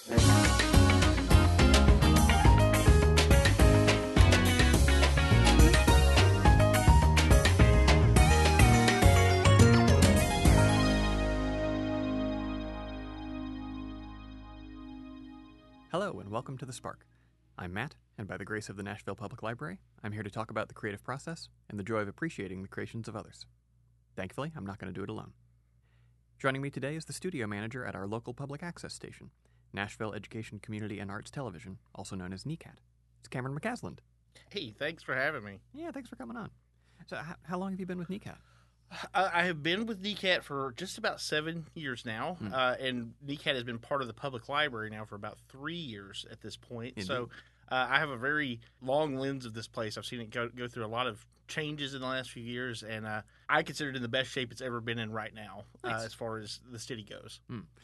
Hello, and welcome to The Spark. I'm Matt, and by the grace of the Nashville Public Library, I'm here to talk about the creative process and the joy of appreciating the creations of others. Thankfully, I'm not going to do it alone. Joining me today is the studio manager at our local public access station, Nashville Education, Community, and Arts Television, also known as NECAT. It's Cameron McCasland. Hey, thanks for having me. Yeah, thanks for coming on. So, how long have you been with NECAT? I have been with NECAT for just about 7 years now, and NECAT has been part of the public library now for about 3 years at this point. Indeed. So I have a very long lens of this place. I've seen it go through a lot of changes in the last few years, and I consider it in the best shape it's ever been in right now, Nice. as far as the city goes.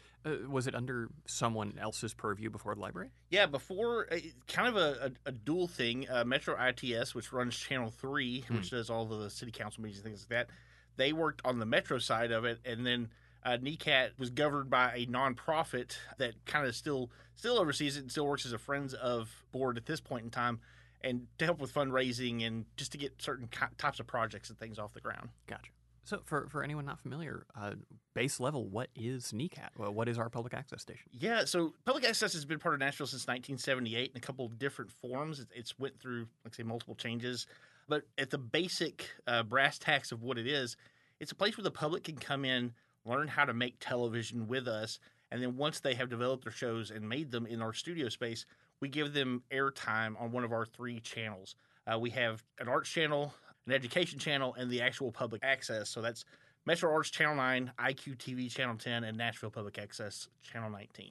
Was it under someone else's purview before the library? Yeah, before, kind of a dual thing, Metro ITS, which runs Channel 3, which does all the city council meetings and things like that, they worked on the Metro side of it, and then NECAT was governed by a nonprofit that kind of still oversees it and still works as a Friends of board at this point in time, and to help with fundraising and just to get certain types of projects and things off the ground. Gotcha. So, for anyone not familiar, base level, what is NECAT? Well, what is our public access station? Yeah, so public access has been part of Nashville since 1978 in a couple of different forms. It's went through, like I say, multiple changes. But at the basic brass tacks of what it is, it's a place where the public can come in, learn how to make television with us, and then once they have developed their shows and made them in our studio space, we give them airtime on one of our 3 channels. We have an arts channel, an education channel, and the actual public access. So that's Metro Arts Channel 9, IQ TV Channel 10, and Nashville Public Access Channel 19.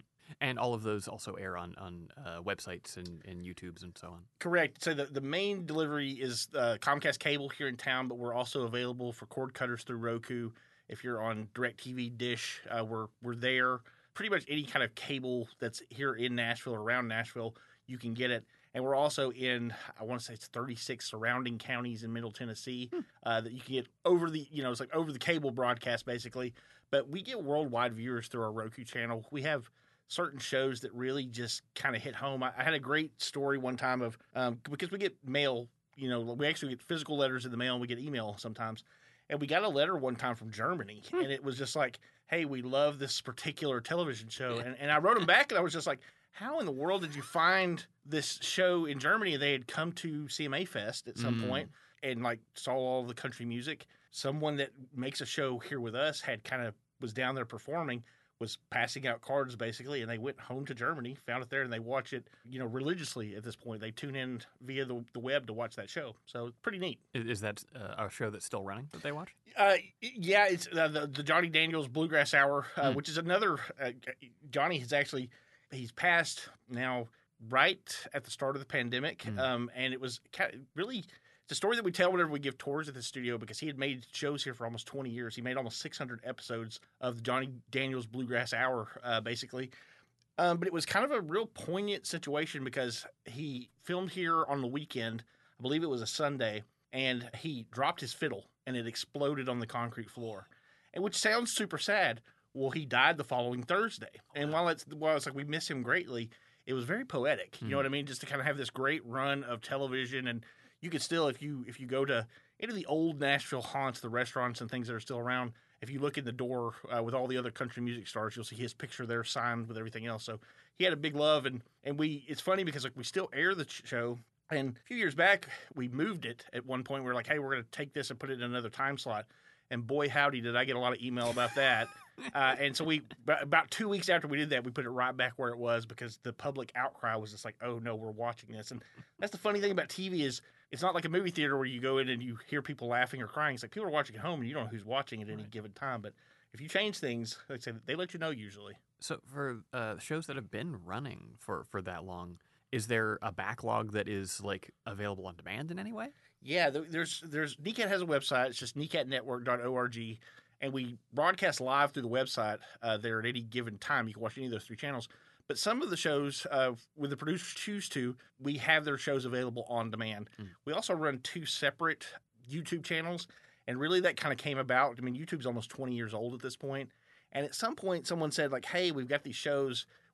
And all of those also air on websites and YouTubes and so on. Correct. So the main delivery is Comcast Cable here in town, but we're also available for cord cutters through Roku. If you're on DirecTV Dish, we're there. Pretty much any kind of cable that's here in Nashville or around Nashville, you can get it. And we're also in, I want to say it's 36 surrounding counties in Middle Tennessee that you can get over the, it's like over the cable broadcast basically. But we get worldwide viewers through our Roku channel. We have certain shows that really just kind of hit home. I had a great story one time of, because we get mail, we actually get physical letters in the mail and we get email sometimes. And we got a letter one time from Germany and it was just like, hey, we love this particular television show. And I wrote them back and I was just like, how in the world did you find this show in Germany? They had come to CMA Fest at some point and like saw all the country music. Someone that makes a show here with us was down there performing, was passing out cards basically, and they went home to Germany, found it there, and they watch it, religiously at this point. They tune in via the web to watch that show. So it's pretty neat. Is that a show that's still running that they watch? Yeah, it's the Johnny Daniels Bluegrass Hour, which is another. Johnny he's passed now right at the start of the pandemic, and it was really. It's a story that we tell whenever we give tours at the studio because he had made shows here for almost 20 years. He made almost 600 episodes of the Johnny Daniels Bluegrass Hour, basically. But it was kind of a real poignant situation because he filmed here on the weekend. I believe it was a Sunday, and he dropped his fiddle, and it exploded on the concrete floor, and which sounds super sad. Well, he died the following Thursday. And while it's like we miss him greatly, it was very poetic. You know what I mean? Just to kind of have this great run of television, and you could still, if you go to any of the old Nashville haunts, the restaurants and things that are still around, if you look in the door with all the other country music stars, you'll see his picture there signed with everything else. So he had a big love, and it's funny because like we still air the show. And a few years back, we moved it at one point. We were like, hey, we're going to take this and put it in another time slot. And boy, howdy, did I get a lot of email about that. And so about 2 weeks after we did that, we put it right back where it was because the public outcry was just like, oh, no, we're watching this. And that's the funny thing about TV is it's not like a movie theater where you go in and you hear people laughing or crying. It's like people are watching at home and you don't know who's watching at any given time. But if you change things, like I said, they let you know usually. So for shows that have been running for that long, is there a backlog that is like available on demand in any way? Yeah, there's NECAT has a website. It's just necatnetwork.org, and we broadcast live through the website there at any given time. You can watch any of those 3 channels. But some of the shows, when the producers choose to, we have their shows available on demand. We also run 2 separate YouTube channels, and really that kind of came about. I mean, YouTube's almost 20 years old at this point, and at some point someone said, like, hey, we've got these shows.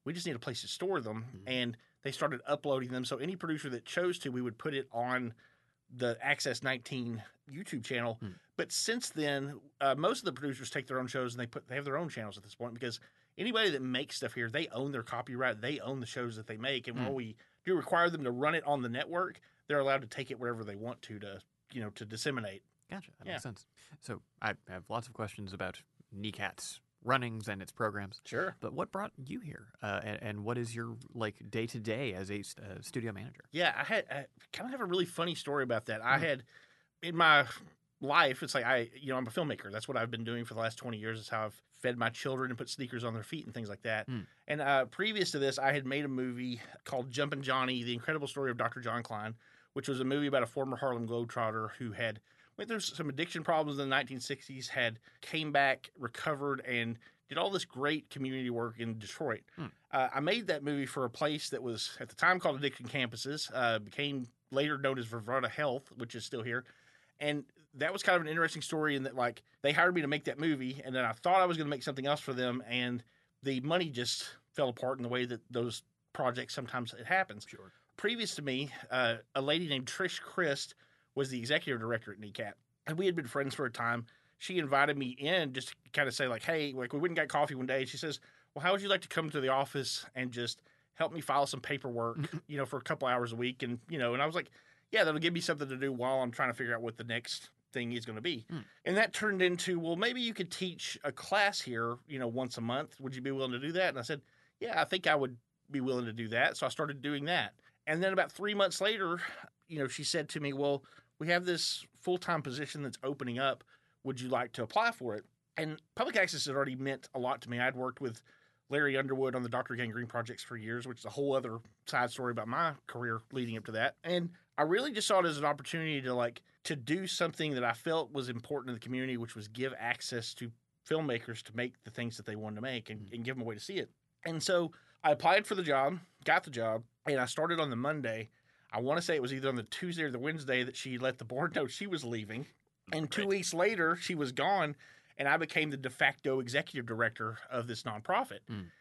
We just need a place to store them. And they started uploading them. So any producer that chose to, we would put it on the Access 19 YouTube channel. But since then, most of the producers take their own shows and they have their own channels at this point, because anybody that makes stuff here, they own their copyright. They own the shows that they make. And while we do require them to run it on the network, they're allowed to take it wherever they want to disseminate. Gotcha. That makes sense. So I have lots of questions about NECAT's runnings and its programs. Sure. But what brought you here, and what is your day to day as a studio manager? Yeah, I kind of have a really funny story about that. I had in my life, it's like I'm a filmmaker. That's what I've been doing for the last 20 years. Is how I've fed my children and put sneakers on their feet and things like that. And previous to this, I had made a movie called Jumpin' Johnny: The Incredible Story of Dr. John Klein, which was a movie about a former Harlem Globetrotter who had went through some addiction problems in the 1960s, came back, recovered, and did all this great community work in Detroit. I made that movie for a place that was at the time called Addiction Campuses, became later known as Vervada Health, which is still here. And that was kind of an interesting story in that, like, they hired me to make that movie, and then I thought I was going to make something else for them, and the money just fell apart in the way that those projects sometimes it happens. Sure. Previous to me, a lady named Trish Christ was the executive director at NECAT, and we had been friends for a time. She invited me in just to kind of say, like, hey, like, we went and got coffee one day. She says, well, how would you like to come to the office and just help me file some paperwork, for a couple hours a week? And, and I was like, yeah, that'll give me something to do while I'm trying to figure out what the next thing is going to be. And that turned into, well, maybe you could teach a class here, once a month. Would you be willing to do that? And I said, yeah, I think I would be willing to do that. So I started doing that. And then about 3 months later, she said to me, well, we have this full-time position that's opening up. Would you like to apply for it? And public access had already meant a lot to me. I'd worked with Larry Underwood on the Dr. Gangrene projects for years, which is a whole other side story about my career leading up to that. And I really just saw it as an opportunity to do something that I felt was important to the community, which was give access to filmmakers to make the things that they wanted to make and give them a way to see it. And so I applied for the job, got the job, and I started on the Monday. I want to say it was either on the Tuesday or the Wednesday that she let the board know she was leaving. And 2 weeks later, she was gone, and I became the de facto executive director of this nonprofit.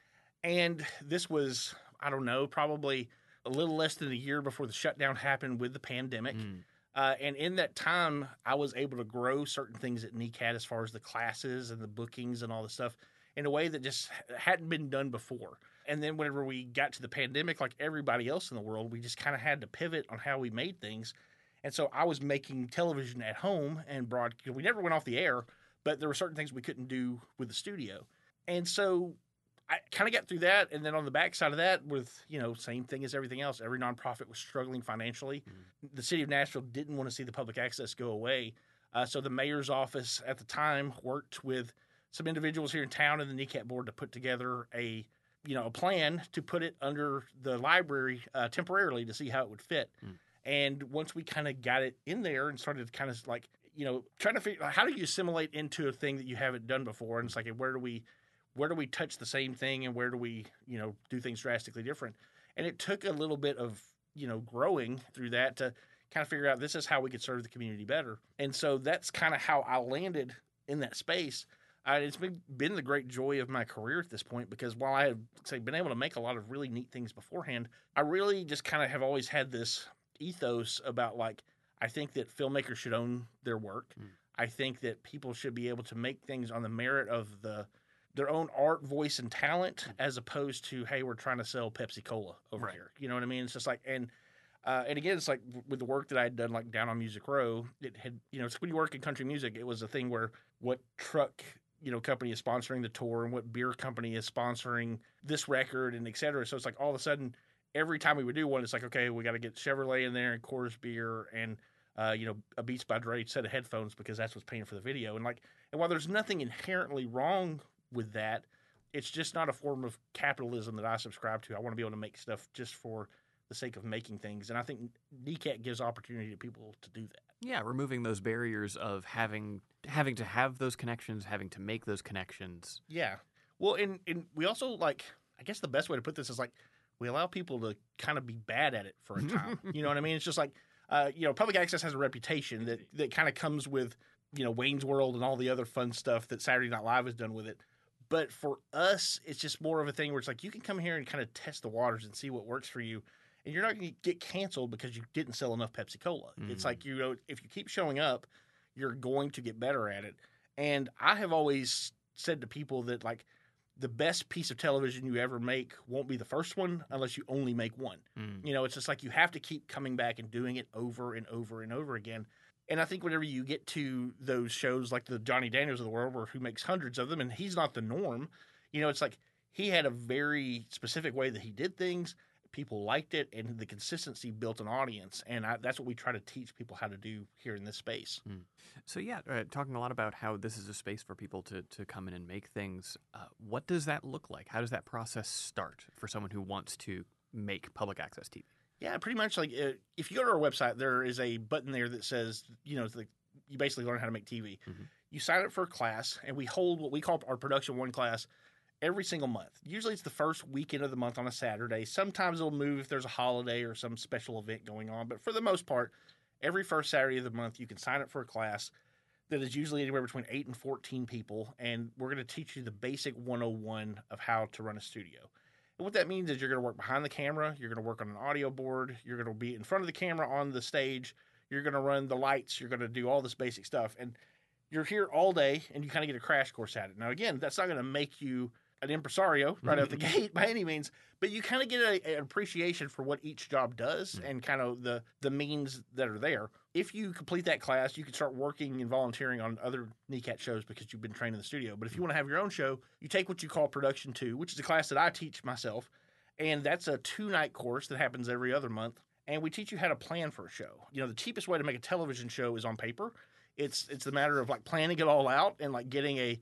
And this was, I don't know, probably a little less than a year before the shutdown happened with the pandemic. And in that time, I was able to grow certain things at NECAT as far as the classes and the bookings and all the stuff in a way that just hadn't been done before. And then whenever we got to the pandemic, like everybody else in the world, we just kind of had to pivot on how we made things. And so I was making television at home and we never went off the air, but there were certain things we couldn't do with the studio. And so I kind of got through that. And then on the backside of that with, same thing as everything else, every nonprofit was struggling financially. The city of Nashville didn't want to see the public access go away. So the mayor's office at the time worked with some individuals here in town and the NECAT board to put together a plan to put it under the library temporarily to see how it would fit. And once we kind of got it in there and started kind of like, trying to figure out how do you assimilate into a thing that you haven't done before? And it's like, where do we touch the same thing and where do we, do things drastically different? And it took a little bit of, growing through that to kind of figure out this is how we could serve the community better. And so that's kind of how I landed in that space. It's been the great joy of my career at this point, because while I have been able to make a lot of really neat things beforehand, I really just kind of have always had this ethos about, like, I think that filmmakers should own their work. I think that people should be able to make things on the merit of their own art, voice, and talent, as opposed to, hey, we're trying to sell Pepsi Cola over here. You know what I mean? It's just like, and again, it's like with the work that I had done, like down on Music Row, it had, it's when you work in country music, it was a thing where what truck company is sponsoring the tour and what beer company is sponsoring this record and et cetera. So it's like all of a sudden, every time we would do one, it's like, okay, we got to get Chevrolet in there and Coors Beer and, a Beats by Dre set of headphones, because that's what's paying for the video. And while there's nothing inherently wrong with that, it's just not a form of capitalism that I subscribe to. I want to be able to make stuff just for the sake of making things. And I think NECAT gives opportunity to people to do that. Yeah, removing those barriers of having to have those connections, having to make those connections. Yeah. Well, and we also, I guess the best way to put this is, we allow people to kind of be bad at it for a time. You know what I mean? It's just public access has a reputation that kind of comes with, Wayne's World and all the other fun stuff that Saturday Night Live has done with it. But for us, it's just more of a thing where it's like you can come here and kind of test the waters and see what works for you. And you're not going to get canceled because you didn't sell enough Pepsi Cola. It's like, if you keep showing up, you're going to get better at it. And I have always said to people that, like, the best piece of television you ever make won't be the first one unless you only make one. It's just like you have to keep coming back and doing it over and over and over again. And I think whenever you get to those shows like the Johnny Daniels of the world, who makes hundreds of them, and he's not the norm, it's like he had a very specific way that he did things. People liked it, and the consistency built an audience. And that's what we try to teach people how to do here in this space. So, talking a lot about how this is a space for people to come in and make things. What does that look like? How does that process start for someone who wants to make public access TV? Yeah, pretty much. Like, if you go to our website, there is a button there that says, you basically learn how to make TV. You sign up for a class, and we hold what we call our Production 1 class every single month. Usually it's the first weekend of the month on a Saturday. Sometimes it'll move if there's a holiday or some special event going on. But for the most part, every first Saturday of the month, you can sign up for a class that is usually anywhere between 8 and 14 people. And we're going to teach you the basic 101 of how to run a studio. And what that means is you're going to work behind the camera. You're going to work on an audio board. You're going to be in front of the camera on the stage. You're going to run the lights. You're going to do all this basic stuff. And you're here all day, and you kind of get a crash course at it. Now, again, that's not going to make you an impresario right out the gate by any means, but you kind of get an appreciation for what each job does and kind of the means that are there. If you complete that class, you can start working and volunteering on other NECAT shows because you've been trained in the studio. But if you want to have your own show, you take what you call Production 2, which is a class that I teach myself, and that's a 2-night course that happens every other month. And we teach you how to plan for a show. The cheapest way to make a television show is on paper. It's the matter of like planning it all out and like getting a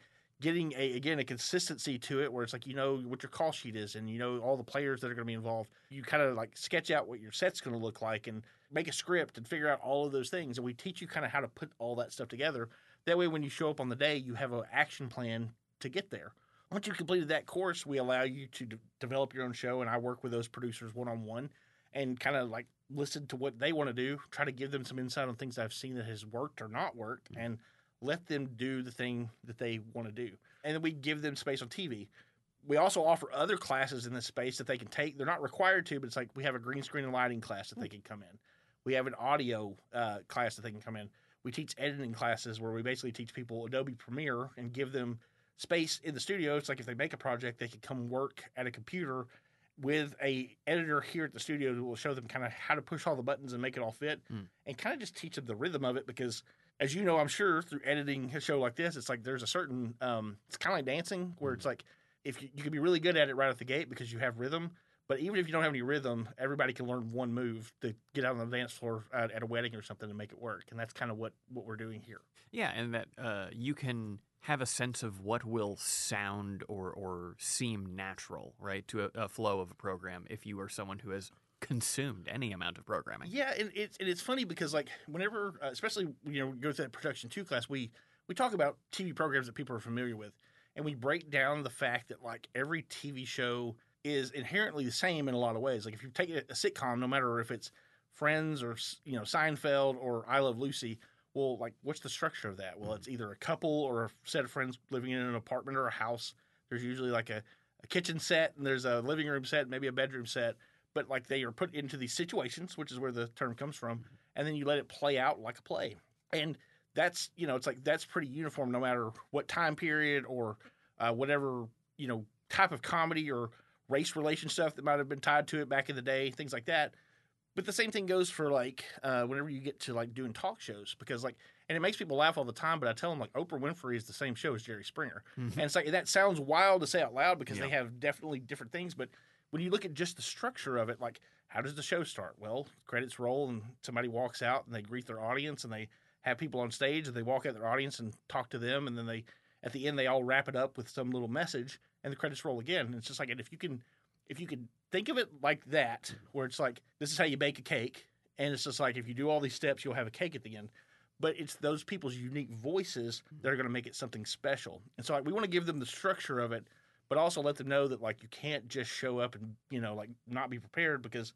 consistency to it where it's like what your call sheet is and all the players that are going to be involved. You kind of like sketch out what your set's going to look like and make a script and figure out all of those things. And we teach you kind of how to put all that stuff together. That way when you show up on the day, you have an action plan to get there. Once you've completed that course, we allow you to develop your own show, and I work with those producers one-on-one and kind of like listen to what they want to do, try to give them some insight on things I've seen that has worked or not worked, and let them do the thing that they want to do. And then we give them space on TV. We also offer other classes in this space that they can take. They're not required to, but it's like we have a green screen and lighting class that they can come in. We have an audio class that they can come in. We teach editing classes where we basically teach people Adobe Premiere and give them space in the studio. It's like if they make a project, they can come work at a computer with a editor here at the studio who will show them kind of how to push all the buttons and make it all fit and kind of just teach them the rhythm of it because as you know, I'm sure through editing a show like this, it's like there's a certain it's kind of like dancing where it's like if you can be really good at it right at the gate because you have rhythm. But even if you don't have any rhythm, everybody can learn one move to get out on the dance floor at a wedding or something to make it work. And that's kind of what we're doing here. Yeah, and that you can have a sense of what will sound or seem natural, right, to a flow of a program if you are someone who has consumed any amount of programming. Yeah, and it's funny because like whenever, especially go through that Production 2 class, we talk about TV programs that people are familiar with, and we break down the fact that like every TV show is inherently the same in a lot of ways. Like if you take a sitcom, no matter if it's Friends or Seinfeld or I Love Lucy, well, like what's the structure of that? Well, it's either a couple or a set of friends living in an apartment or a house. There's usually like a kitchen set and there's a living room set, maybe a bedroom set. But like they are put into these situations, which is where the term comes from, and then you let it play out like a play. And that's, it's like that's pretty uniform no matter what time period or whatever, type of comedy or race relation stuff that might have been tied to it back in the day, things like that. But the same thing goes for like whenever you get to like doing talk shows because like, and it makes people laugh all the time, but I tell them like Oprah Winfrey is the same show as Jerry Springer. And it's like, that sounds wild to say out loud because they have definitely different things, but when you look at just the structure of it, like how does the show start? Well, credits roll and somebody walks out and they greet their audience and they have people on stage and they walk out their audience and talk to them. And then at the end, they all wrap it up with some little message and the credits roll again. And it's just like, and if you can think of it like that, where it's like, this is how you bake a cake. And it's just like, if you do all these steps, you'll have a cake at the end. But it's those people's unique voices that are going to make it something special. And so like, we want to give them the structure of it, but also let them know that like you can't just show up and like not be prepared because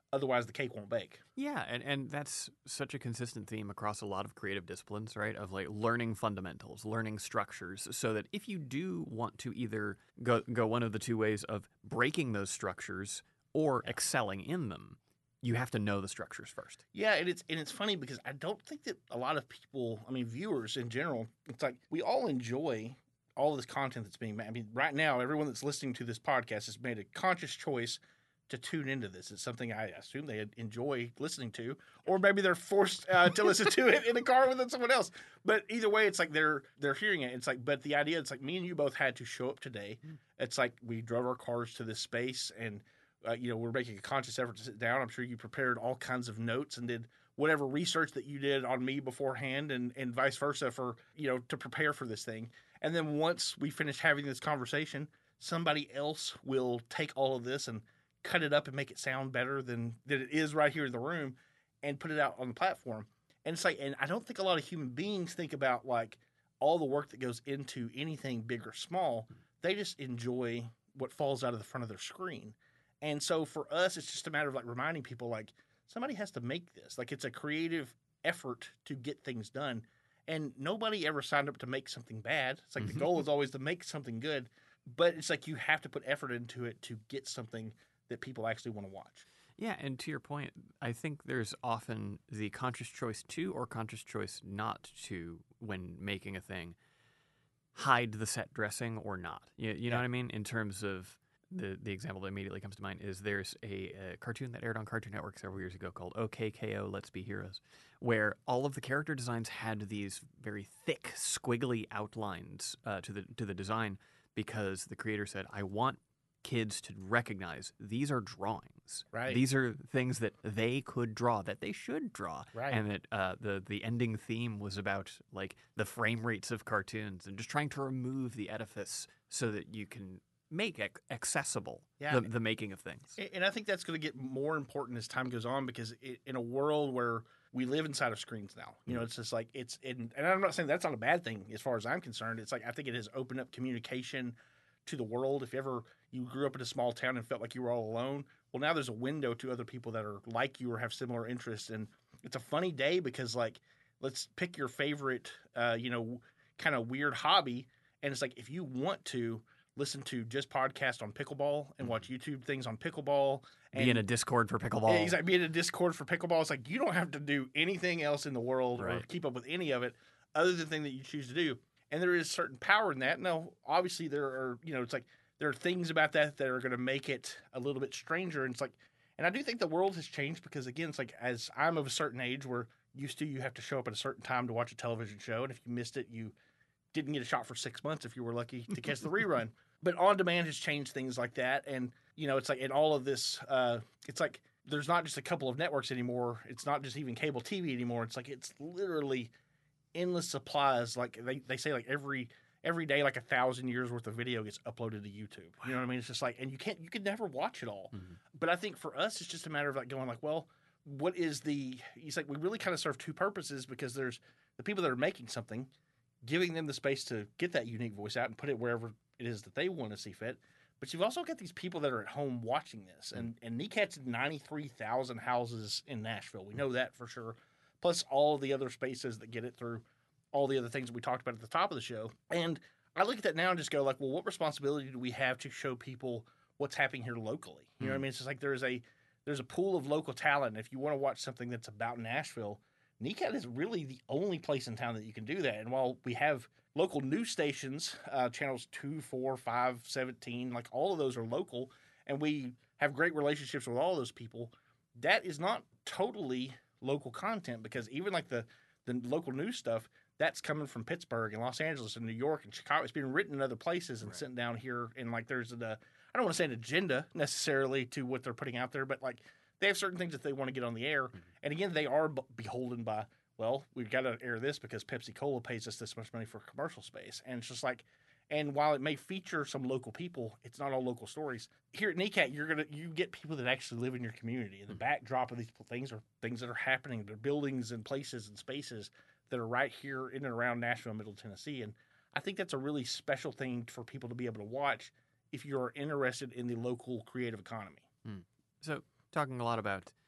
Otherwise, the cake won't bake. Yeah, and that's such a consistent theme across a lot of creative disciplines, right? Of like learning fundamentals, learning structures, so that if you do want to either go one of the two ways of breaking those structures or excelling in them, you have to know the structures first. Yeah, and it's funny because I don't think that a lot of people, I mean, viewers in general, it's like we all enjoy all this content that's being made. I mean, right now, everyone that's listening to this podcast has made a conscious choice to tune into this. It's something I assume they enjoy listening to, or maybe they're forced to listen to it in a car with someone else. But either way, it's like they're hearing it. It's like, but the idea, it's like me and you both had to show up today. It's like we drove our cars to this space, and we're making a conscious effort to sit down. I'm sure you prepared all kinds of notes and did whatever research that you did on me beforehand, and vice versa for to prepare for this thing. And then once we finish having this conversation, somebody else will take all of this and cut it up and make it sound better than it is right here in the room, and put it out on the platform. And it's like, and I don't think a lot of human beings think about like all the work that goes into anything big or small. They just enjoy what falls out of the front of their screen. And so for us, it's just a matter of like reminding people like somebody has to make this. Like it's a creative effort to get things done. And nobody ever signed up to make something bad. It's like the goal is always to make something good, but it's like you have to put effort into it to get something that people actually want to watch. Yeah, and to your point, I think there's often the conscious choice to or conscious choice not to, when making a thing, hide the set dressing or not. You know what I mean? In terms of the example that immediately comes to mind is there's a cartoon that aired on Cartoon Network several years ago called OKKO, Let's Be Heroes, where all of the character designs had these very thick, squiggly outlines to the design, because the creator said, I want kids to recognize these are drawings. Right. These are things that they could draw, that they should draw. Right. And that the ending theme was about like the frame rates of cartoons and just trying to remove the edifice so that you can make accessible the making of things. And I think that's going to get more important as time goes on, because in a world where we live inside of screens now, it's just like and I'm not saying that's not a bad thing as far as I'm concerned. It's like I think it has opened up communication to the world. If ever you grew up in a small town and felt like you were all alone, well, now there's a window to other people that are like you or have similar interests. And it's a funny day because, like, let's pick your favorite, kind of weird hobby. And it's like, if you want to listen to just podcast on pickleball and watch YouTube things on pickleball, and be in a Discord for pickleball. Yeah, exactly. Be in a Discord for pickleball. It's like, you don't have to do anything else in the world or keep up with any of it other than the thing that you choose to do. And there is certain power in that. Now, obviously, there are, it's like there are things about that are going to make it a little bit stranger. And it's like, and I do think the world has changed because, again, it's like as I'm of a certain age where used to you have to show up at a certain time to watch a television show. And if you missed it, you didn't get a shot for 6 months if you were lucky to catch the rerun. But on demand has changed things like that. And, it's like in all of this, it's like there's not just a couple of networks anymore. It's not just even cable TV anymore. It's like it's literally endless supplies. Like they say, like every day, like 1,000 years worth of video gets uploaded to YouTube. You know what I mean? It's just like, and you could never watch it all. Mm-hmm. But I think for us, it's just a matter of like going like, well, what is it's like we really kind of serve two purposes, because there's the people that are making something, giving them the space to get that unique voice out and put it wherever it is that they want to see fit. But you've also got these people that are at home watching this. And NECAT's 93,000 houses in Nashville. We know that for sure. Plus all the other spaces that get it through all the other things that we talked about at the top of the show. And I look at that now and just go like, well, what responsibility do we have to show people what's happening here locally? You know what I mean? It's just like there's a pool of local talent. If you want to watch something that's about Nashville, NECAT is really the only place in town that you can do that. And while we have local news stations, channels 2, 4, 5, 17, like all of those are local, and we have great relationships with all those people, that is not totally local content, because even like the local news stuff, that's coming from Pittsburgh and Los Angeles and New York and Chicago. It's been written in other places and sent down here. And like there's I don't want to say an agenda necessarily to what they're putting out there, but like they have certain things that they want to get on the air. Mm-hmm. And again, they are beholden by, well, we've got to air this because Pepsi-Cola pays us this much money for commercial space. And it's just like, and while it may feature some local people, it's not all local stories. Here at NECAT, you get people that actually live in your community. And the backdrop of these things are things that are happening. They're buildings and places and spaces that are right here in and around Nashville, Middle Tennessee. And I think that's a really special thing for people to be able to watch if you're interested in the local creative economy. So talking a lot about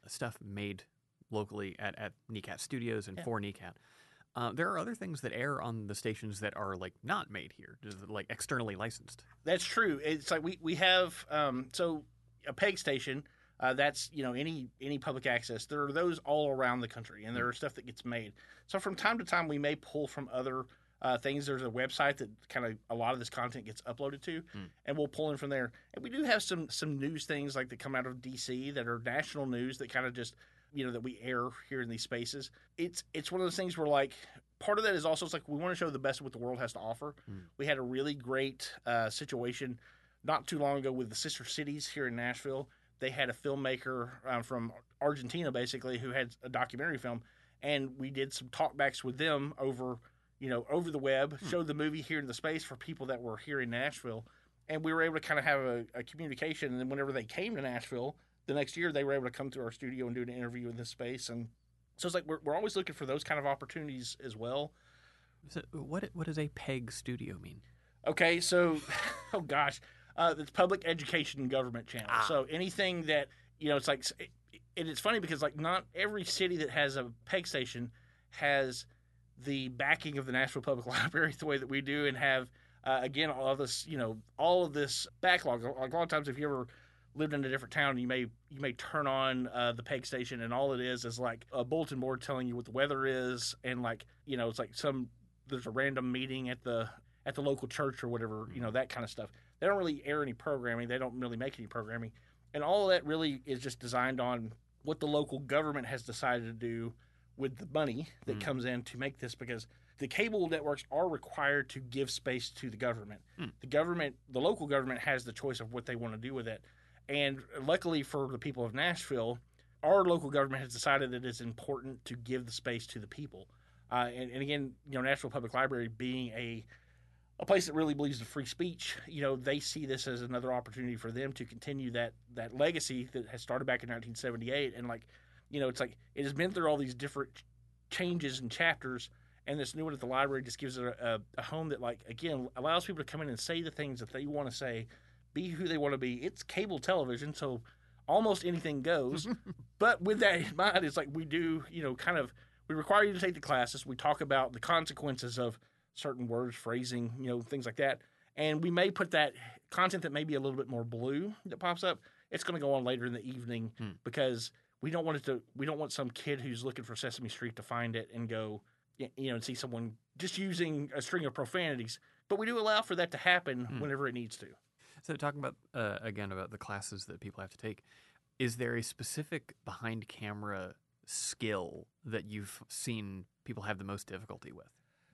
stuff made locally at NECAT Studios and Yeah. for NECAT. There are other things that air on the stations that are like not made here, just like externally licensed. That's true. It's like we have so a PEG station. That's any public access. There are those all around the country, and there are stuff that gets made. So from time to time, we may pull from other things. There's a website that kind of a lot of this content gets uploaded to, and we'll pull in from there. And we do have some news things like that come out of DC that are national news that kind of just that we air here in these spaces. It's one of those things where like part of that is also it's like we want to show the best of what the world has to offer. We had a really great situation not too long ago with the Sister Cities here in Nashville. They had a filmmaker from Argentina basically who had a documentary film, and we did some talkbacks with them over the web, showed the movie here in the space for people that were here in Nashville, and we were able to kind of have a communication. And then whenever they came to Nashville the next year, they were able to come to our studio and do an interview in this space. And so it's like we're always looking for those kind of opportunities as well. So what does a PEG studio mean? Okay, so oh gosh, it's Public Education and Government Channel. So anything that it's like, and it's funny because like not every city that has a PEG station has the backing of the Nashville Public Library the way that we do, and have again all of this backlog. Like a lot of times, if you ever lived in a different town, you may turn on the PEG station, and all it is like a bulletin board telling you what the weather is, and like it's like there's a random meeting at the local church or whatever, that kind of stuff. They don't really air any programming. They don't really make any programming, and all of that really is just designed on what the local government has decided to do with the money that comes in to make this, because the cable networks are required to give space to the government. The local government has the choice of what they want to do with it. And luckily for the people of Nashville, our local government has decided that it's important to give the space to the people. And again, Nashville Public Library being a place that really believes in free speech, they see this as another opportunity for them to continue that legacy that has started back in 1978. And it's like it has been through all these different changes and chapters, and this new one at the library just gives it a home that, like, again, allows people to come in and say the things that they want to say, be who they want to be. It's cable television, so almost anything goes. But with that in mind, it's like we do, we require you to take the classes. We talk about the consequences of certain words, phrasing, things like that. And we may put that content that may be a little bit more blue that pops up. It's going to go on later in the evening because we don't want some kid who's looking for Sesame Street to find it and go, and see someone just using a string of profanities. But we do allow for that to happen whenever it needs to. So talking about, again, about the classes that people have to take, is there a specific behind-camera skill that you've seen people have the most difficulty with?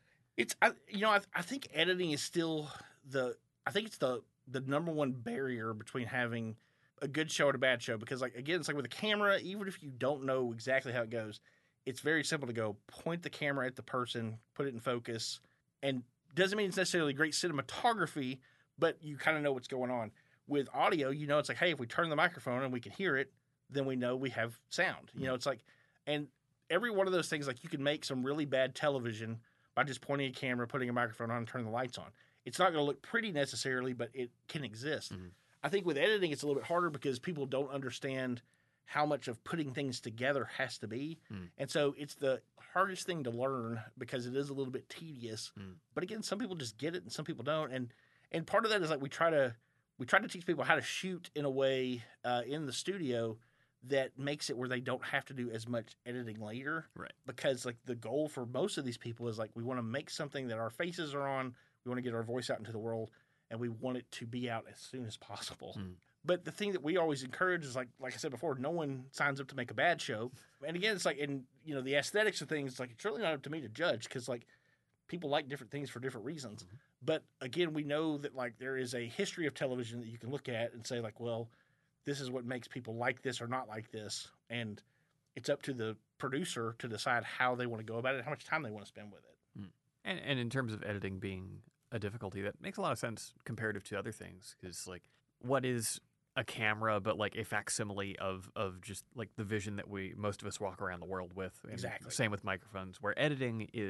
I think editing is still the number one barrier between having a good show and a bad show, because like again, it's like with a camera, even if you don't know exactly how it goes, it's very simple to go point the camera at the person, put it in focus, and doesn't mean it's necessarily great cinematography, but you kind of know what's going on. With audio, it's like, hey, if we turn the microphone and we can hear it, then we know we have sound. It's like, and every one of those things, like you can make some really bad television by just pointing a camera, putting a microphone on, and turning the lights on. It's not going to look pretty necessarily, but it can exist. I think with editing, it's a little bit harder because people don't understand how much of putting things together has to be. And so it's the hardest thing to learn because it is a little bit tedious. But again, some people just get it and some people don't. And part of that is like we try to teach people how to shoot in a way in the studio that makes it where they don't have to do as much editing later. Right. Because like the goal for most of these people is like we want to make something that our faces are on, we want to get our voice out into the world, and we want it to be out as soon as possible. But the thing that we always encourage is like I said before, no one signs up to make a bad show. And again, it's like the aesthetics of things, like it's really not up to me to judge because like people like different things for different reasons. But again, we know that like there is a history of television that you can look at and say like, well, this is what makes people like this or not like this. And it's up to the producer to decide how they want to go about it, how much time they want to spend with it. And in terms of editing being a difficulty, that makes a lot of sense comparative to other things. Because like, what is a camera but like a facsimile of just like the vision that most of us walk around the world with? And Exactly. Same with microphones, where editing is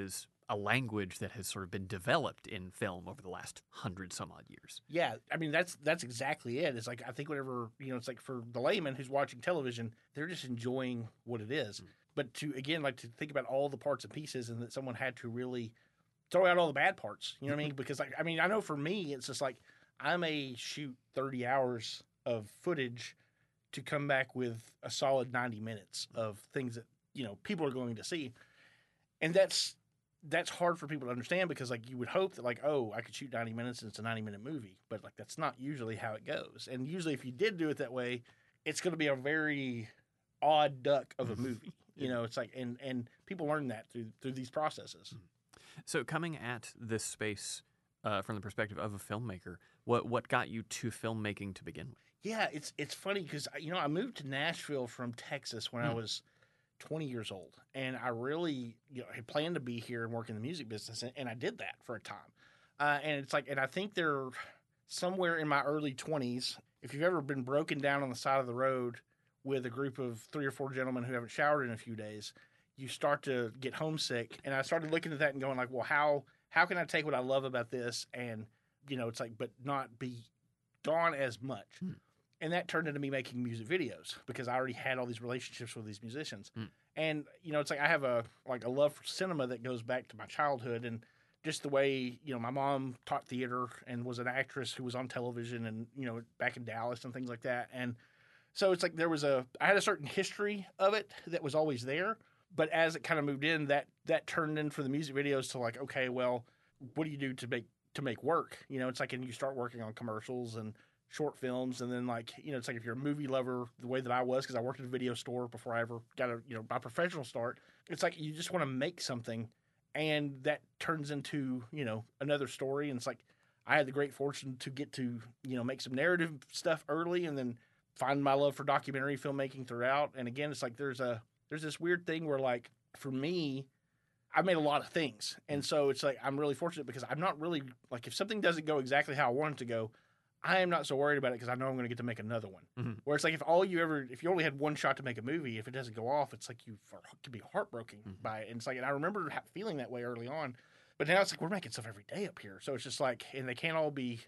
a language that has sort of been developed in film over the last 100 some odd years. Yeah, I mean that's exactly it. It's like I think whenever it's like for the layman who's watching television, they're just enjoying what it is. But to again like to think about all the parts and pieces, and that someone had to really throw out all the bad parts. You know what I mean? Because like I mean I know for me it's just like I may shoot 30 hours of footage to come back with a solid 90 minutes of things that people are going to see, and that's hard for people to understand because like you would hope that like, oh, I could shoot 90 minutes and it's a 90-minute movie, but like that's not usually how it goes. And usually if you did do it that way, it's going to be a very odd duck of a movie. It's like and people learn that through these processes. So coming at this space from the perspective of a filmmaker, what got you to filmmaking to begin with? Yeah, it's funny because I moved to Nashville from Texas when I was 20 years old, and I really had planned to be here and work in the music business, and I did that for a time. And it's like, and I think they're somewhere in my early 20s. If you've ever been broken down on the side of the road with a group of 3 or 4 gentlemen who haven't showered in a few days, you start to get homesick. And I started looking at that and going like, well, how can I take what I love about this and it's like, but not be gone as much. And that turned into me making music videos because I already had all these relationships with these musicians. And, it's like I have a love for cinema that goes back to my childhood and just the way, my mom taught theater and was an actress who was on television and, back in Dallas and things like that. And so it's like I had a certain history of it that was always there. But as it kind of moved in, that turned in for the music videos to like, okay, well, what do you do to make work? It's like, and you start working on commercials and short films, and then like it's like if you're a movie lover the way that I was because I worked at a video store before I ever got my professional start, it's like you just want to make something, and that turns into another story. And it's like I had the great fortune to get to make some narrative stuff early and then find my love for documentary filmmaking throughout. And again, it's like there's this weird thing where like for me I made a lot of things, and so it's like I'm really fortunate because I'm not really like if something doesn't go exactly how I want it to go, I am not so worried about it because I know I'm going to get to make another one. Where it's like if you only had one shot to make a movie, if it doesn't go off, it's like you could be heartbroken by it. And it's like, and I remember feeling that way early on, but now it's like we're making stuff every day up here, so it's just like, and they can't all be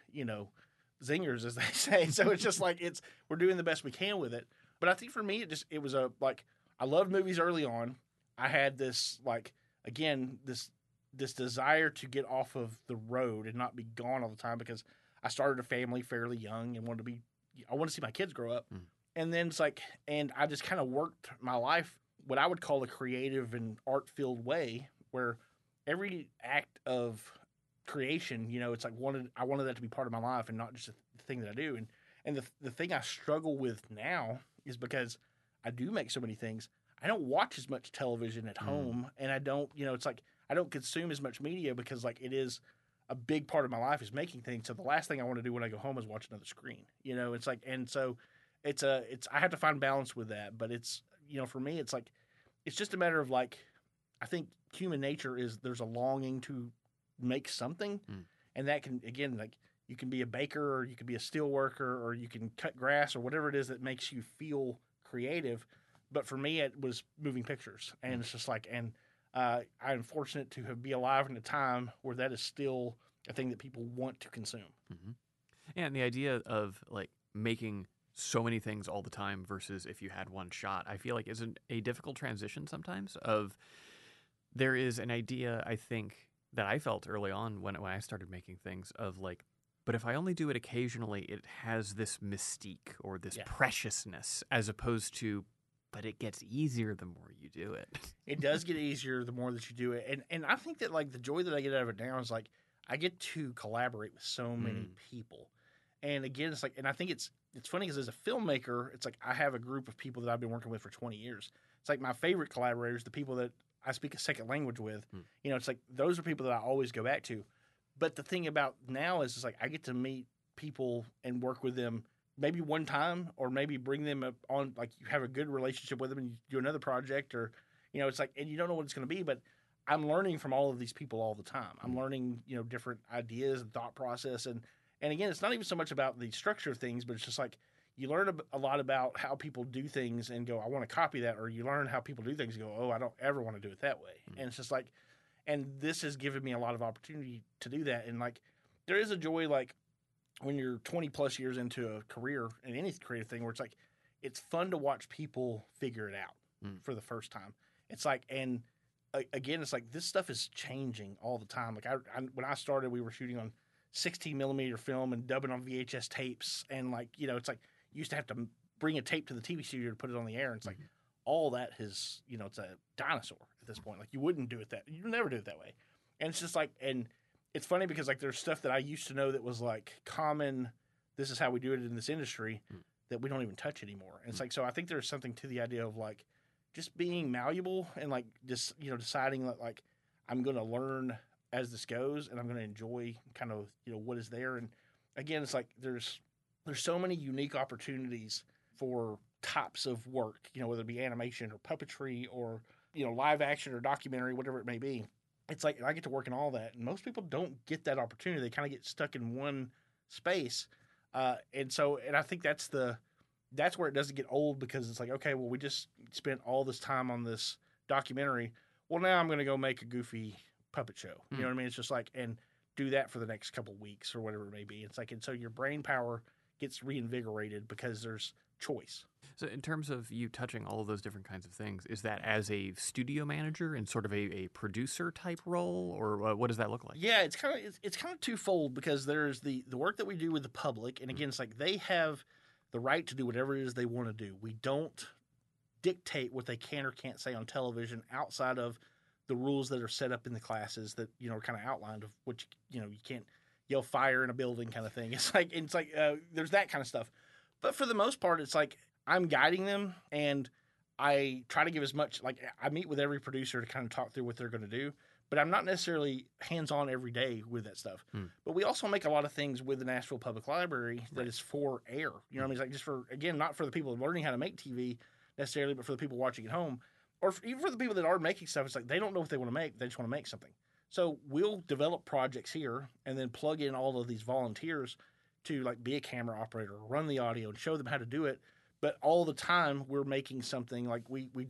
zingers as they say. So it's just like we're doing the best we can with it. But I think for me, it was I loved movies early on. I had this this desire to get off of the road and not be gone all the time because I started a family fairly young and I want to see my kids grow up. And then it's like, and I just kind of worked my life, what I would call a creative and art filled way where every act of creation, it's like I wanted that to be part of my life and not just the thing that I do. And the thing I struggle with now is because I do make so many things. I don't watch as much television at home, and I don't, it's like I don't consume as much media because like it is a big part of my life is making things. So the last thing I want to do when I go home is watch another screen. It's like, and so it's I have to find balance with that. But it's for me, it's like it's just a matter of like I think human nature is there's a longing to make something, and that can again like you can be a baker or you can be a steel worker or you can cut grass or whatever it is that makes you feel creative. But for me, it was moving pictures, and it's just like, and I'm fortunate to be alive in a time where that is still a thing that people want to consume. And the idea of like making so many things all the time versus if you had one shot, I feel like isn't a difficult transition sometimes. There is an idea I think that I felt early on when I started making things of like, but if I only do it occasionally, it has this mystique or this preciousness as opposed to. But it gets easier the more you do it. It does get easier the more that you do it. And I think that like the joy that I get out of it now is like I get to collaborate with so many people. And again, it's like, and I think it's funny because as a filmmaker, it's like I have a group of people that I've been working with for 20 years. It's like my favorite collaborators, the people that I speak a second language with, it's like those are people that I always go back to. But the thing about now is it's like I get to meet people and work with them maybe one time or maybe bring them up on like you have a good relationship with them and you do another project or it's like and you don't know what it's going to be, but I'm learning from all of these people all the time. I'm learning different ideas and thought process and again it's not even so much about the structure of things, but it's just like you learn a lot about how people do things and go I want to copy that, or you learn how people do things and go oh I don't ever want to do it that way. And it's just like And this has given me a lot of opportunity to do that. And like, there is a joy, like when you're 20 plus years into a career in any creative thing, where it's like, it's fun to watch people figure it out for the first time. It's like, and again, it's like this stuff is changing all the time. Like when I started, we were shooting on 16 millimeter film and dubbing on VHS tapes. And like, you know, it's like you used to have to bring a tape to the TV studio to put it on the air. And it's like all that has, you know, it's a dinosaur at this point. Like you wouldn't do it you never do it that way. And it's just like, and it's funny because like there's stuff that I used to know that was like common. This is how we do it in this industry that we don't even touch anymore. And it's like, so I think there's something to the idea of like just being malleable and like just, you know, deciding that like I'm going to learn as this goes and I'm going to enjoy kind of, you know, what is there. And again, it's like there's so many unique opportunities for types of work, you know, whether it be animation or puppetry or, you know, live action or documentary, whatever it may be. It's like I get to work in all that, and most people don't get that opportunity. They kind of get stuck in one space. And I think that's where it doesn't get old, because it's like, okay, well, we just spent all this time on this documentary. Well, now I'm going to go make a goofy puppet show. You know what I mean? It's just like, and do that for the next couple of weeks or whatever it may be. It's like, and so your brain power gets reinvigorated because there's choice. So in terms of you touching all of those different kinds of things, is that as a studio manager and sort of a producer type role, or what does that look like? Yeah, it's kind of twofold, because there's the work that we do with the public, and again, it's like they have the right to do whatever it is they want to do. We don't dictate what they can or can't say on television outside of the rules that are set up in the classes that, you know, are kind of outlined of what you can't yell fire in a building kind of thing. It's like there's that kind of stuff. But for the most part, it's like I'm guiding them, and I try to give as much, like I meet with every producer to kind of talk through what they're going to do, but I'm not necessarily hands-on every day with that stuff. But we also make a lot of things with the Nashville Public Library that is for air. You know what I mean? It's like just for, again, not for the people learning how to make TV necessarily, but for the people watching at home, or even for the people that are making stuff. It's like they don't know what they want to make. They just want to make something. So we'll develop projects here and then plug in all of these volunteers to like be a camera operator, run the audio, and show them how to do it. But all the time we're making something. Like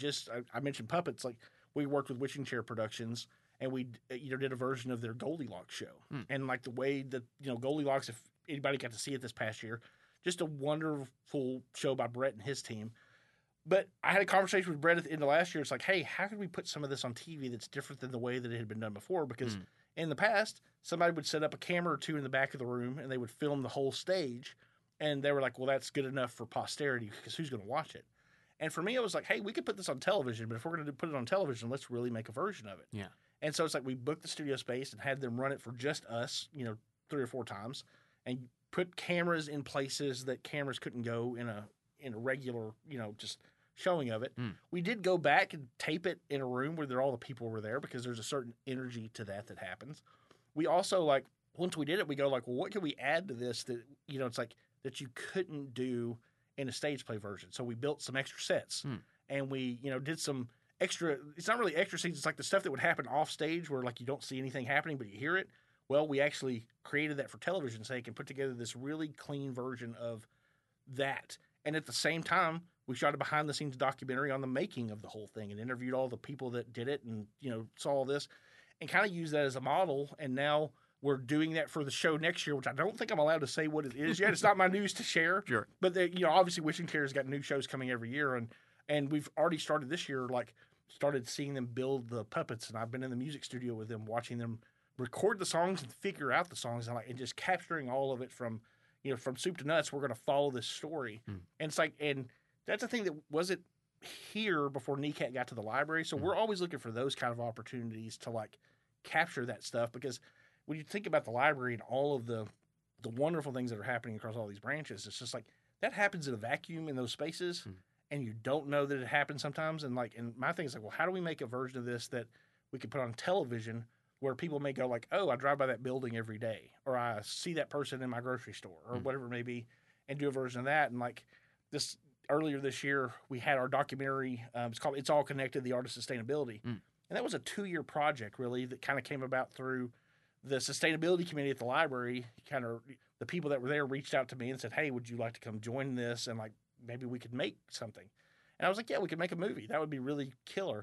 I mentioned puppets. Like we worked with Wishing Chair Productions, and we did a version of their Goldilocks show. And like the way that, Goldilocks, if anybody got to see it this past year, just a wonderful show by Brett and his team. But I had a conversation with Brett at the end of last year. It's like, hey, how could we put some of this on TV that's different than the way that it had been done before? Because in the past, somebody would set up a camera or two in the back of the room and they would film the whole stage. And they were like, well, that's good enough for posterity because who's going to watch it? And for me, it was like, hey, we could put this on television, but if we're going to put it on television, let's really make a version of it. Yeah. And so it's like we booked the studio space and had them run it for just us, 3 or 4 times, and put cameras in places that cameras couldn't go in a regular, just showing of it. We did go back and tape it in a room where all the people were there because there's a certain energy to that happens. We also, like, once we did it, we go like, well, what can we add to this that, it's like that you couldn't do in a stage play version? So we built some extra sets and we, did some extra, it's not really extra scenes. It's like the stuff that would happen off stage where like you don't see anything happening, but you hear it. Well, we actually created that for television's sake and put together this really clean version of that. And at the same time, we shot a behind the scenes documentary on the making of the whole thing and interviewed all the people that did it and, saw all this and kind of used that as a model. And now we're doing that for the show next year, which I don't think I'm allowed to say what it is yet. It's not my news to share. Sure. But, obviously Wishing Chair's got new shows coming every year. And we've already started this year, started seeing them build the puppets. And I've been in the music studio with them, watching them record the songs and figure out the songs and just capturing all of it from soup to nuts. We're going to follow this story. And it's like, and that's a thing that wasn't here before NECAT got to the library. So we're always looking for those kind of opportunities to capture that stuff, because when you think about the library and all of the wonderful things that are happening across all these branches, it's just like that happens in a vacuum in those spaces and you don't know that it happens sometimes. And and my thing is well, how do we make a version of this that we can put on television where people may go oh, I drive by that building every day, or I see that person in my grocery store, or whatever it may be, and do a version of that. And this earlier this year, we had our documentary. It's called "It's All Connected: The Art of Sustainability," and that was a 2-year project, really, that kind of came about through the sustainability committee at the library. Kind of the people that were there reached out to me and said, "Hey, would you like to come join this? And maybe we could make something." And I was like, "Yeah, we could make a movie. That would be really killer."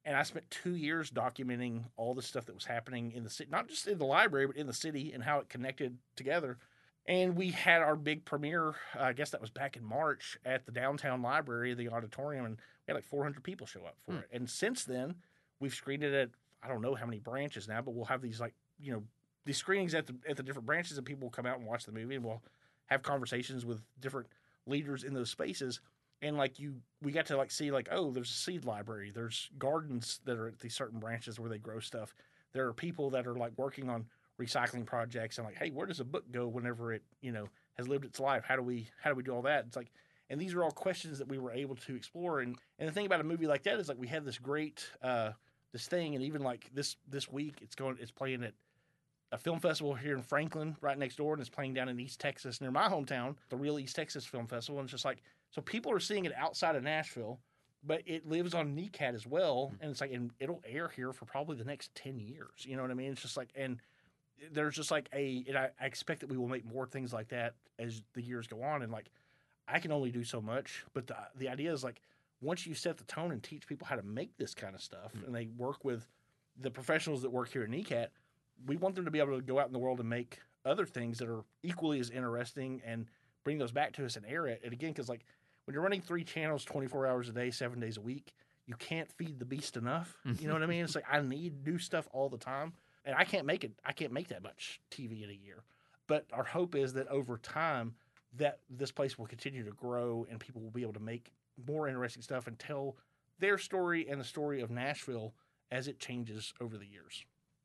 And I spent 2 years documenting all the stuff that was happening in the city, not just in the library, but in the city and how it connected together. And we had our big premiere, I guess that was back in March, at the downtown library, the auditorium, and we had like 400 people show up for it. And since then, we've screened it at, I don't know how many branches now, but we'll have these these screenings at the different branches, and people will come out and watch the movie, and we'll have conversations with different leaders in those spaces. And we got to see oh, there's a seed library, there's gardens that are at these certain branches where they grow stuff. There are people that are working on recycling projects, and hey, where does a book go whenever it has lived its life? How do we do all that? It's and these are all questions that we were able to explore. And the thing about a movie like that is we had this great this thing, and even this week it's playing at a film festival here in Franklin, right next door, and it's playing down in East Texas near my hometown, the Real East Texas Film Festival. And it's just so people are seeing it outside of Nashville, but it lives on NECAT as well, and it's and it'll air here for probably the next 10 years. You know what I mean? It's just and there's just and I expect that we will make more things like that as the years go on. And I can only do so much, but the idea is once you set the tone and teach people how to make this kind of stuff, and they work with the professionals that work here at NECAT, we want them to be able to go out in the world and make other things that are equally as interesting and bring those back to us and air it. And again, because when you're running 3 channels 24 hours a day, 7 days a week, you can't feed the beast enough. You know what I mean? It's I need new stuff all the time. And I can't make that much TV in a year. But our hope is that over time, that this place will continue to grow, and people will be able to make more interesting stuff and tell their story and the story of Nashville as it changes over the years.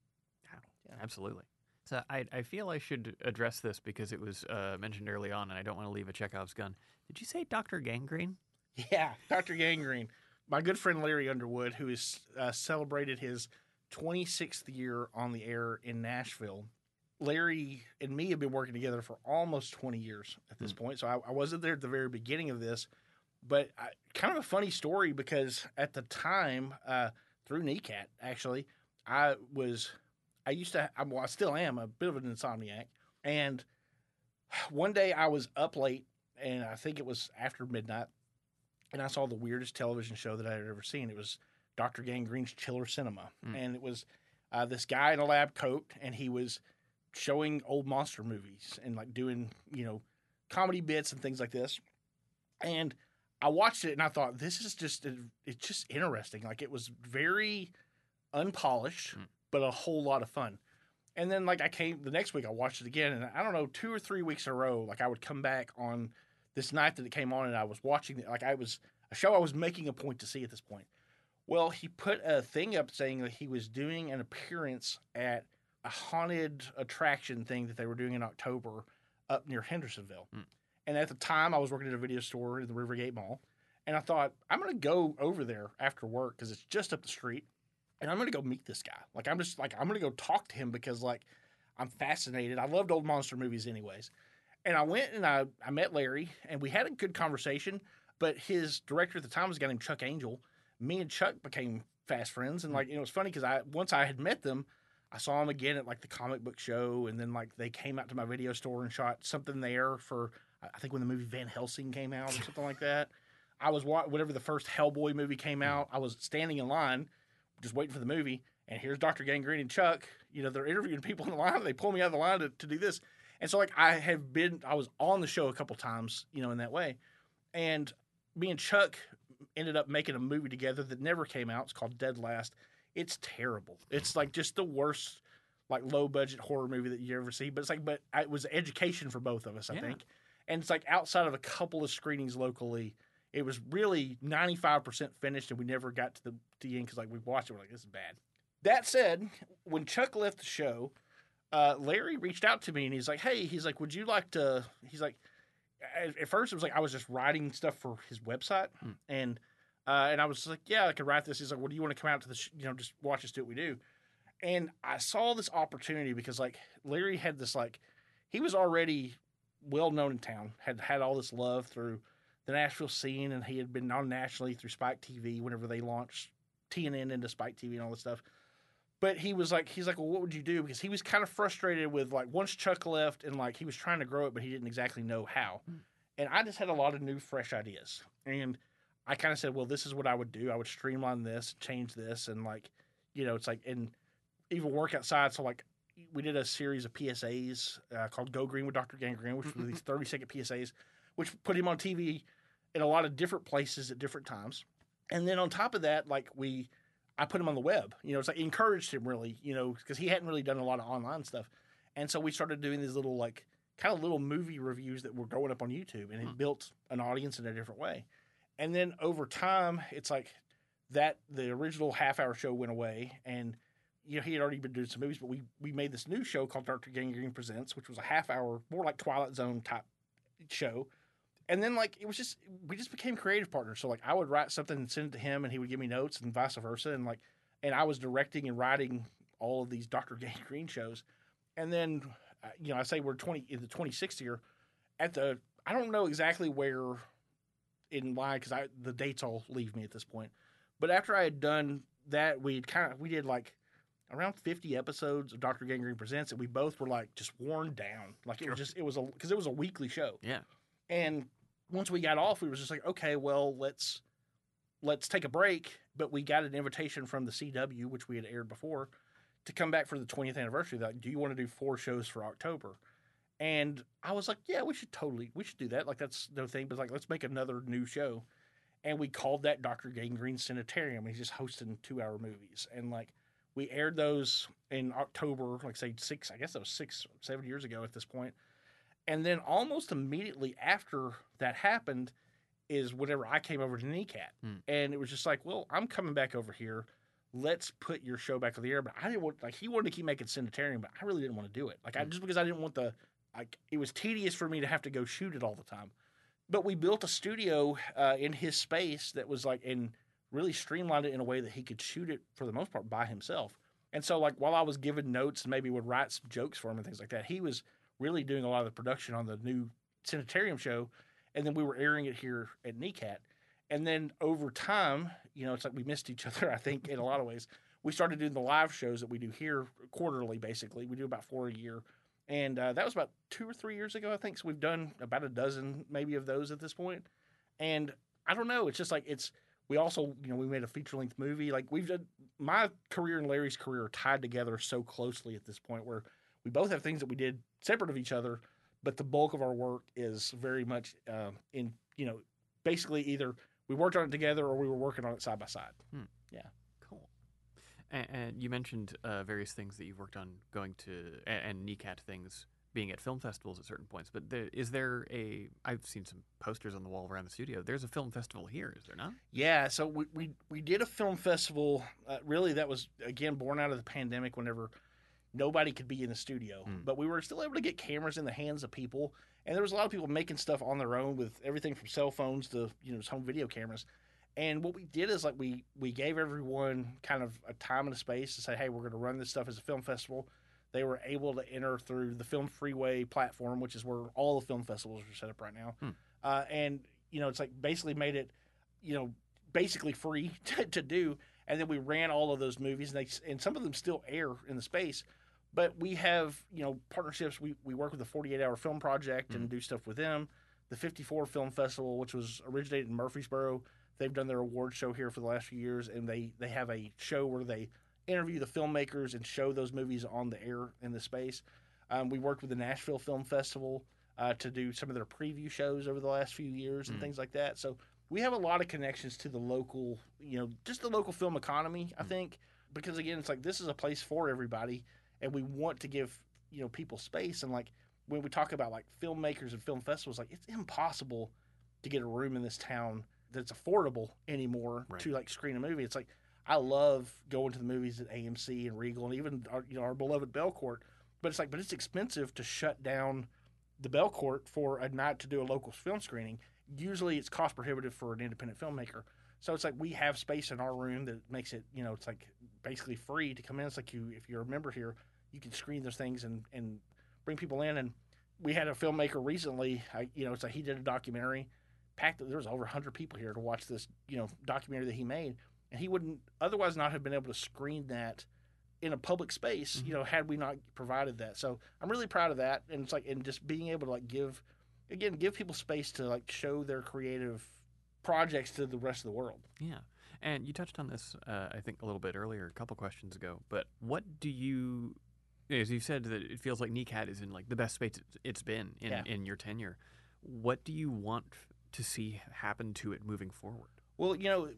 Yeah, absolutely. So I feel I should address this because it was mentioned early on, and I don't want to leave a Chekhov's gun. Did you say Dr. Gangrene? Yeah, Dr. Gangrene. My good friend Larry Underwood, who has celebrated his 26th year on the air in Nashville. Larry and me have been working together for almost 20 years at this point. So I wasn't there at the very beginning of this, but kind of a funny story because at the time, through NECAT, actually, I still am a bit of an insomniac. And one day I was up late, and I think it was after midnight, and I saw the weirdest television show that I had ever seen. It was Dr. Gangrene's Chiller Cinema. And it was this guy in a lab coat, and he was showing old monster movies and doing, comedy bits and things like this. And I watched it and I thought, this is it's just interesting. It was very unpolished, but a whole lot of fun. And then the next week I watched it again, and I don't know, 2 or 3 weeks in a row, I would come back on this night that it came on, and I was watching it. I was a show I was making a point to see at this point. Well, he put a thing up saying that he was doing an appearance at a haunted attraction thing that they were doing in October up near Hendersonville. And at the time, I was working at a video store in the Rivergate Mall. And I thought, I'm going to go over there after work because it's just up the street. And I'm going to go meet this guy. I'm going to go talk to him because, I'm fascinated. I loved old monster movies anyways. And I went and I met Larry, and we had a good conversation. But his director at the time was a guy named Chuck Angel. Me and Chuck became fast friends. And, it was funny because once I had met them, I saw them again at, the comic book show. And then, they came out to my video store and shot something there for, I think, when the movie Van Helsing came out or something like that. I was, whenever the first Hellboy movie came out, I was standing in line just waiting for the movie. And here's Dr. Gangrene and Chuck. They're interviewing people in the line. And they pull me out of the line to do this. And so, I was on the show a couple times, in that way. And me and Chuck ended up making a movie together that never came out. It's called Dead Last. It's terrible. It's just the worst, low budget horror movie that you ever see. But it was education for both of us, I think. And it's outside of a couple of screenings locally, it was really 95% finished, and we never got to the end because we watched it. We're this is bad. That said, when Chuck left the show, Larry reached out to me, and he's hey, would you like to? He's at first it was I was just writing stuff for his website, and I was yeah, I could write this. He's well, do you want to come out to the just watch us do what we do? And I saw this opportunity because Larry had this he was already well known in town, had all this love through the Nashville scene, and he had been known nationally through Spike TV whenever they launched TNN into Spike TV and all this stuff. But he was he's well, what would you do? Because he was kind of frustrated with once Chuck left, and he was trying to grow it, but he didn't exactly know how. And I just had a lot of new, fresh ideas. And I kind of said, well, this is what I would do. I would streamline this, change this, and like, it's like, and even work outside. So like, we did a series of PSAs called "Go Green with Dr. Gangrene," which were these 30-second PSAs, which put him on TV in a lot of different places at different times. And then on top of that, like I put him on the web. It's like encouraged him really, because he hadn't really done a lot of online stuff. And so we started doing these little like kind of little movie reviews that were going up on YouTube, and it built an audience in a different way. And then over time, it's like that the original half-hour show went away, and he had already been doing some movies, but we made this new show called Dr. Gangrene Presents, which was a half-hour, more like Twilight Zone type show. And then like we just became creative partners. So like I would write something and send it to him, and he would give me notes, and vice versa. And I was directing and writing all of these Dr. Gangrene shows. And then I say we're in the 26th year. I don't know exactly where in line because the dates all leave me at this point. But after I had done that, we did like around 50 episodes of Dr. Gangrene Presents, and we both were like just worn down. Like because it was a weekly show. Yeah. And once we got off, we was just like, okay, well, let's take a break. But we got an invitation from the CW, which we had aired before, to come back for the 20th anniversary. Like, do you want to do 4 shows for October? And I was like, yeah, we should do that. Like, that's no thing, but like, let's make another new show. And we called that Dr. Gangrene Sanitarium. He's just hosting 2-hour movies. And like, we aired those in October, like say 6, I guess that was 6, 7 years ago at this point. And then almost immediately after that happened is whenever I came over to NECAT. And it was just like, well, I'm coming back over here. Let's put your show back on the air. But I didn't want, like, he wanted to keep making Sanitarium, but I really didn't want to do it. Like, just because I didn't want it was tedious for me to have to go shoot it all the time. But we built a studio in his space that was like, and really streamlined it in a way that he could shoot it for the most part by himself. And so like, while I was giving notes and maybe would write some jokes for him and things like that, he was really doing a lot of the production on the new Sanitarium show. And then we were airing it here at NECAT. And then over time, it's like we missed each other, I think, in a lot of ways. We started doing the live shows that we do here quarterly, basically. We do about 4 a year. And that was about 2 or 3 years ago, I think. So we've done about a dozen maybe of those at this point. And I don't know. It's just like we also, we made a feature-length movie. Like we've done, my career and Larry's career are tied together so closely at this point where we both have things that we did separate of each other, but the bulk of our work is very much in, basically either we worked on it together or we were working on it side by side. Yeah. Cool. And you mentioned various things that you've worked on going to, and NECAT things being at film festivals at certain points. But I've seen some posters on the wall around the studio. There's a film festival here, is there not? Yeah. So we did a film festival. Really, that was, again, born out of the pandemic whenever nobody could be in the studio. But we were still able to get cameras in the hands of people. And there was a lot of people making stuff on their own with everything from cell phones to, home video cameras. And what we did is like we gave everyone kind of a time and a space to say, hey, we're going to run this stuff as a film festival. They were able to enter through the Film Freeway platform, which is where all the film festivals are set up right now. And, it's like basically made it, basically free to do. And then we ran all of those movies, and some of them still air in the space. But we have, partnerships. We work with the 48-Hour Film Project and do stuff with them. The 54 Film Festival, which was originated in Murfreesboro, they've done their award show here for the last few years, and they have a show where they interview the filmmakers and show those movies on the air in the space. We worked with the Nashville Film Festival to do some of their preview shows over the last few years and things like that. So we have a lot of connections to the local, just the local film economy, I think, because, again, it's like this is a place for everybody, and we want to give, people space. And, like, when we talk about, like, filmmakers and film festivals, like, it's impossible to get a room in this town that's affordable anymore to, like, screen a movie. It's like, I love going to the movies at AMC and Regal and even our beloved Belcourt, but it's expensive to shut down the Belcourt for a night to do a local film screening. Usually it's cost prohibitive for an independent filmmaker. So it's like we have space in our room that makes it, it's like basically free to come in. It's like if you're a member here, you can screen those things and bring people in. And we had a filmmaker recently, it's like he did a documentary, there was over 100 people here to watch this, documentary that he made. And he wouldn't otherwise not have been able to screen that in a public space, had we not provided that. So I'm really proud of that. And it's like, and just being able to like give people space to like show their creative projects to the rest of the world. Yeah. And you touched on this, I think, a little bit earlier, a couple questions ago. But what do you, as you said, that it feels like NECAT is in like the best space it's been in your tenure. What do you want to see happen to it moving forward? Well,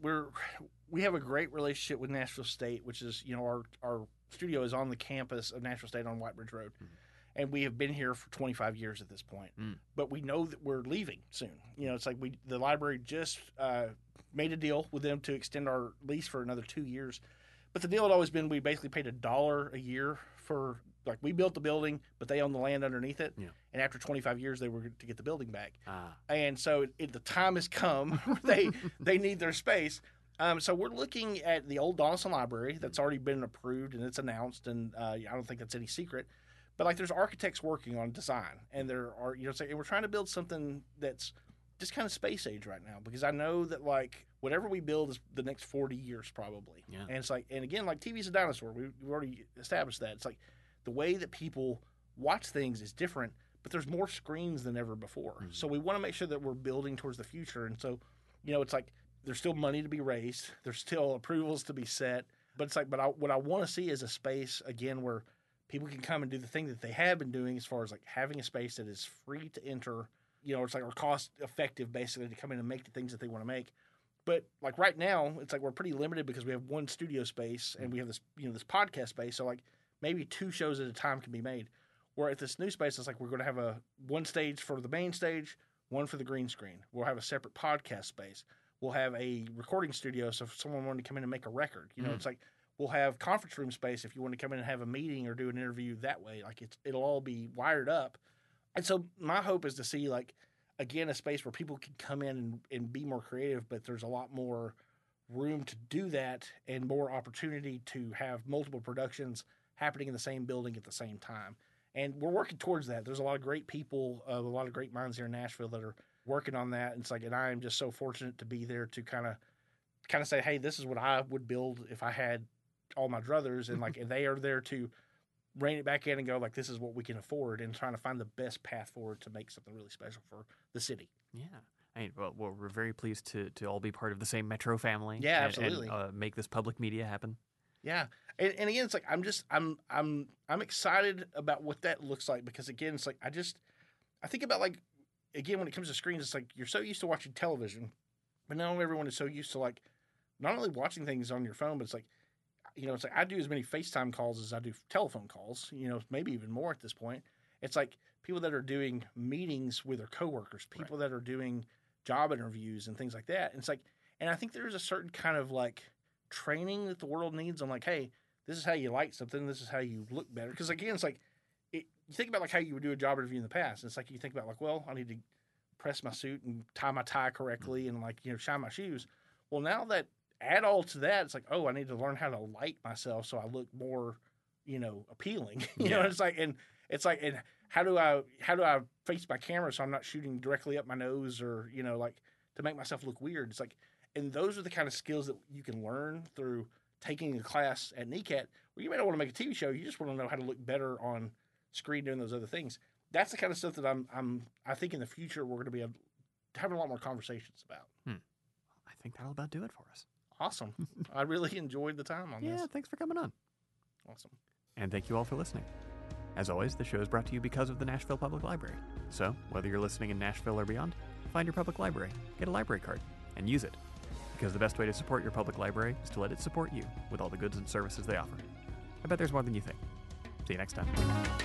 we have a great relationship with Nashville State, which is, our studio is on the campus of Nashville State on White Bridge Road. Mm-hmm. And we have been here for 25 years at this point. But we know that we're leaving soon. It's like the library just made a deal with them to extend our lease for another 2 years. But the deal had always been we basically paid $1 a year for, like, we built the building, but they own the land underneath it. Yeah. And after 25 years, they were to get the building back. And so the time has come. They need their space. So we're looking at the old Donaldson Library that's already been approved and it's announced, and I don't think that's any secret. But like, there's architects working on design, and there are, and we're trying to build something that's just kind of space age right now, because I know that like whatever we build is the next 40 years probably. Yeah. And it's like, and again, like TV's a dinosaur. We've already established that. It's like the way that people watch things is different, but there's more screens than ever before. Mm-hmm. So we want to make sure that we're building towards the future. And so, it's like there's still money to be raised. There's still approvals to be set. But it's like, what I want to see is a space, again, where people can come and do the thing that they have been doing, as far as like having a space that is free to enter, it's like, or cost effective basically to come in and make the things that they want to make. But like right now, it's like we're pretty limited because we have one studio space and we have this, this podcast space. So like maybe 2 shows at a time can be made. Where at this new space, it's like we're going to have one stage for the main stage, one for the green screen. We'll have a separate podcast space. We'll have a recording studio, so if someone wanted to come in and make a record, it's like, we'll have conference room space if you want to come in and have a meeting or do an interview that way. Like it'll all be wired up. And so my hope is to see, like, again, a space where people can come in and be more creative, but there's a lot more room to do that and more opportunity to have multiple productions happening in the same building at the same time. And we're working towards that. There's a lot of great people, a lot of great minds here in Nashville that are working on that. And it's like, and I am just so fortunate to be there to kind of say, hey, this is what I would build if I had all my druthers, and like, and they are there to rein it back in and go, like, this is what we can afford, and trying to find the best path forward to make something really special for the city. Yeah. I mean, well, we're very pleased to all be part of the same Metro family. Yeah, absolutely. And make this public media happen. Yeah. And again, it's like, I'm excited about what that looks like, because again, it's like, I think about, like, again, when it comes to screens, it's like, you're so used to watching television, but now everyone is so used to, like, not only watching things on your phone, but it's like, it's like I do as many FaceTime calls as I do telephone calls, maybe even more at this point. It's like people that are doing meetings with their coworkers, people that are doing job interviews and things like that. And it's like, and I think there's a certain kind of like training that the world needs on, like, hey, this is how you like something. This is how you look better. Because again, it's like, you think about like how you would do a job interview in the past. And it's like, you think about like, well, I need to press my suit and tie my tie correctly and like, shine my shoes. Well, now that, add all to that, it's like, oh, I need to learn how to light myself so I look more, appealing. It's like, and how do I face my camera so I'm not shooting directly up my nose, or, like, to make myself look weird. It's like, and those are the kind of skills that you can learn through taking a class at NECAT, where you may not want to make a TV show. You just want to know how to look better on screen doing those other things. That's the kind of stuff that I think in the future we're going to be having a lot more conversations about. I think that'll about do it for us. Awesome. I really enjoyed the time on this. Yeah, thanks for coming on. Awesome. And thank you all for listening. As always, the show is brought to you because of the Nashville Public Library. So, whether you're listening in Nashville or beyond, find your public library, get a library card, and use it. Because the best way to support your public library is to let it support you with all the goods and services they offer. I bet there's more than you think. See you next time.